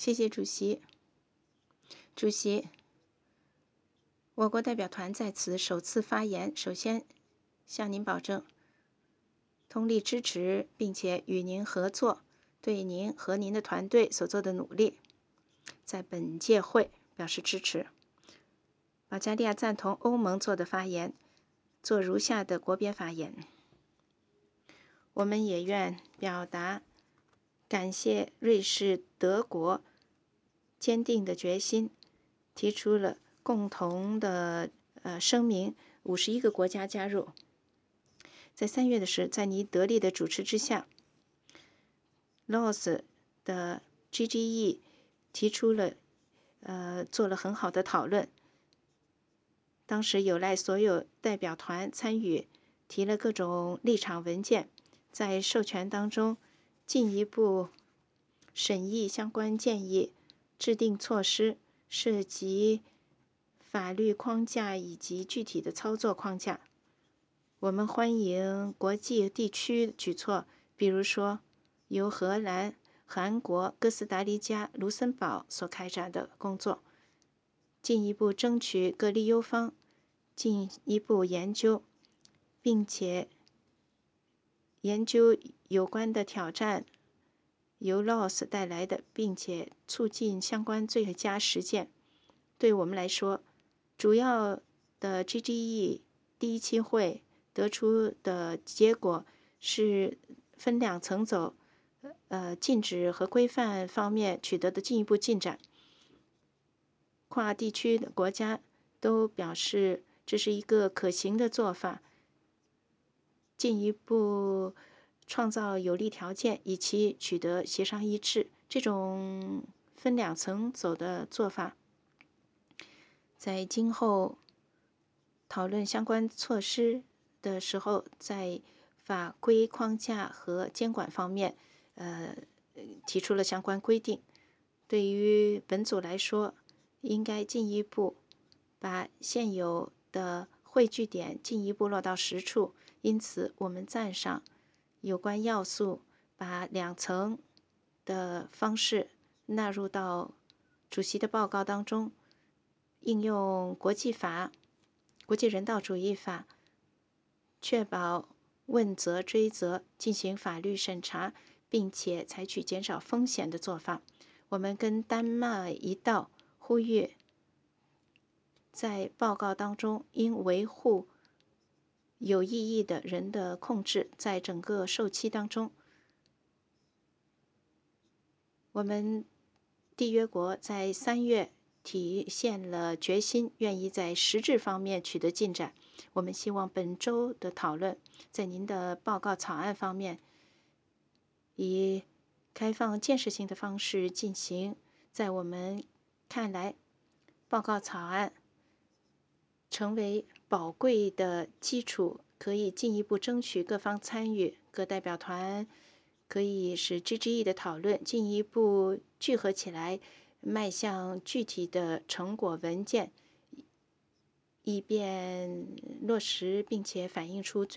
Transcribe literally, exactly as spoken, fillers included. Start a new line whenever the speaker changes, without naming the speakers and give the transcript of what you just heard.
谢谢主席。主席，我国代表团在此首次发言，首先向您保证通力支持，并且与您合作，对您和您的团队所做的努力，在本届会表示支持。保加利亚赞同欧盟做的发言，做如下的国别发言。我们也愿表达感谢瑞士、德国坚定的决心，提出了共同的呃声明，五十一个国家加入。在三月的时候，在尼德利的主持之下 ，L O S 的 G G E 提出了呃做了很好的讨论。当时有赖所有代表团参与，提了各种立场文件，在授权当中进一步审议相关建议，制定措施，涉及法律框架以及具体的操作框架。我们欢迎国际地区举措，比如说由荷兰、韩国、哥斯达黎加、卢森堡所开展的工作，进一步争取各利优方进一步研究，并且研究有关的挑战由 L O S 带来的，并且促进相关最佳实践。对我们来说，主要的 G G E 第一期会得出的结果是分两层走，呃，禁止和规范方面取得的进一步进展。跨地区的国家都表示这是一个可行的做法，进一步创造有利条件，以期取得协商一致。这种分两层走的做法，在今后讨论相关措施的时候，在法规框架和监管方面，呃，提出了相关规定。对于本组来说，应该进一步把现有的汇聚点进一步落到实处。因此，我们赞赏有关要素把两层的方式纳入到主席的报告当中，应用国际法、国际人道主义法，确保问责追责，进行法律审查，并且采取减少风险的做法。我们跟丹麦一道呼吁，在报告当中应维护有意义的人的控制，在整个受期当中，我们缔约国在三月体现了决心，愿意在实质方面取得进展。我们希望本周的讨论，在您的报告草案方面，以开放建设性的方式进行。在我们看来，报告草案成为宝贵的基础，可以进一步争取各方参与，各代表团可以使 G G E 的讨论进一步聚合起来，迈向具体的成果文件，以便落实并且反映出最